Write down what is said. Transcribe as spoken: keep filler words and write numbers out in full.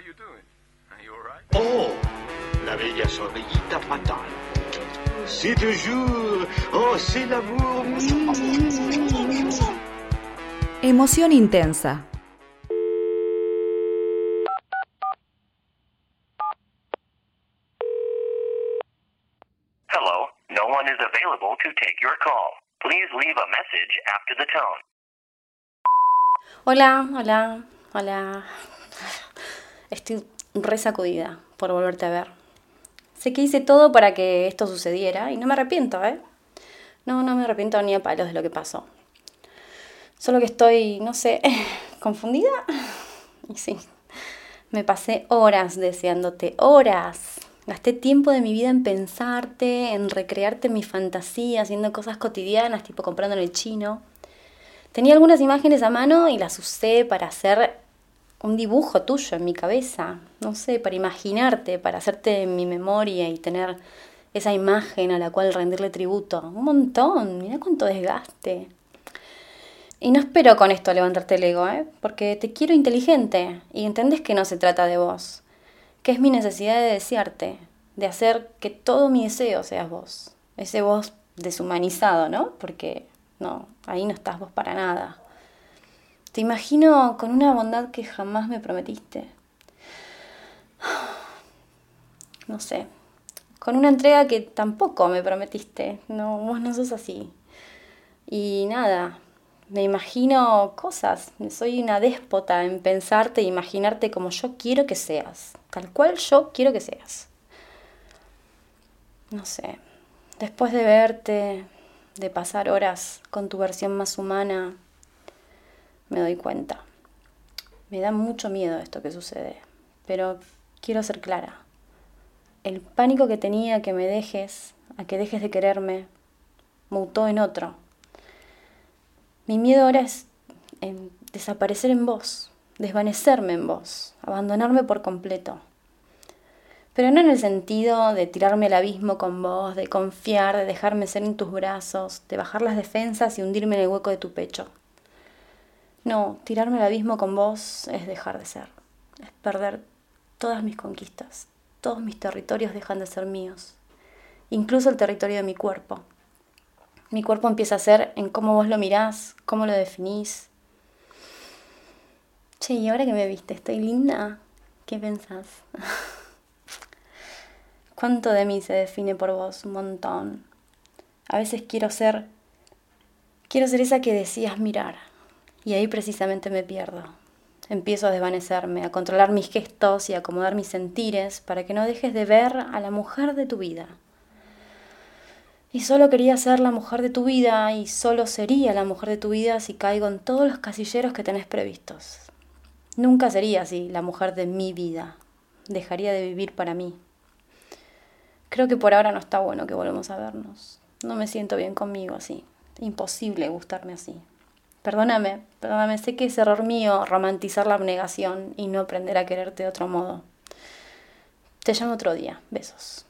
you doing? Are you all right? Oh, la bella sonrillita fatal. C'est toujours. Oh, c'est l'amour. Emoción intensa. Hello, no one is available to take your call. Please leave a message after the tone. Hola, hola, hola. Estoy re sacudida por volverte a ver. Sé que hice todo para que esto sucediera y no me arrepiento, ¿eh? No, no me arrepiento ni a palos de lo que pasó. Solo que estoy, no sé, confundida. Y sí, me pasé horas deseándote, horas. Gasté tiempo de mi vida en pensarte, en recrearte mi fantasía, haciendo cosas cotidianas, tipo comprando en el chino. Tenía algunas imágenes a mano y las usé para hacer un dibujo tuyo en mi cabeza. No sé, para imaginarte, para hacerte en mi memoria y tener esa imagen a la cual rendirle tributo. Un montón, mirá cuánto desgaste. Y no espero con esto levantarte el ego, ¿eh? Porque te quiero inteligente y entendés que no se trata de vos. Que es mi necesidad de desearte, de hacer que todo mi deseo seas vos. Ese vos deshumanizado, ¿no? Porque no, ahí no estás vos para nada. Te imagino con una bondad que jamás me prometiste. No sé, con una entrega que tampoco me prometiste. No, vos no sos así. Y nada, me imagino cosas. Soy una déspota en pensarte e imaginarte como yo quiero que seas. Tal cual yo quiero que seas. No sé, después de verte, de pasar horas con tu versión más humana, me doy cuenta. Me da mucho miedo esto que sucede, pero quiero ser clara. El pánico que tenía que me dejes, a que dejes de quererme, mutó en otro. Mi miedo ahora es en desaparecer en vos, desvanecerme en vos, abandonarme por completo. Pero no en el sentido de tirarme al abismo con vos, de confiar, de dejarme ser en tus brazos, de bajar las defensas y hundirme en el hueco de tu pecho. No, tirarme al abismo con vos es dejar de ser, es perder todas mis conquistas, todos mis territorios dejan de ser míos, incluso el territorio de mi cuerpo. Mi cuerpo empieza a ser en cómo vos lo mirás, cómo lo definís. Che, ¿y ahora que me viste, estoy linda? ¿Qué pensás? ¿Cuánto de mí se define por vos? Un montón. A veces quiero ser, quiero ser esa que decías mirar. Y ahí precisamente me pierdo. Empiezo a desvanecerme, a controlar mis gestos y a acomodar mis sentires para que no dejes de ver a la mujer de tu vida. Y solo quería ser la mujer de tu vida y solo sería la mujer de tu vida si caigo en todos los casilleros que tenés previstos. Nunca sería así la mujer de mi vida. Dejaría de vivir para mí. Creo que por ahora no está bueno que volvamos a vernos. No me siento bien conmigo así. Imposible gustarme así. Perdóname, perdóname, sé que es error mío romantizar la abnegación y no aprender a quererte de otro modo. Te llamo otro día. Besos.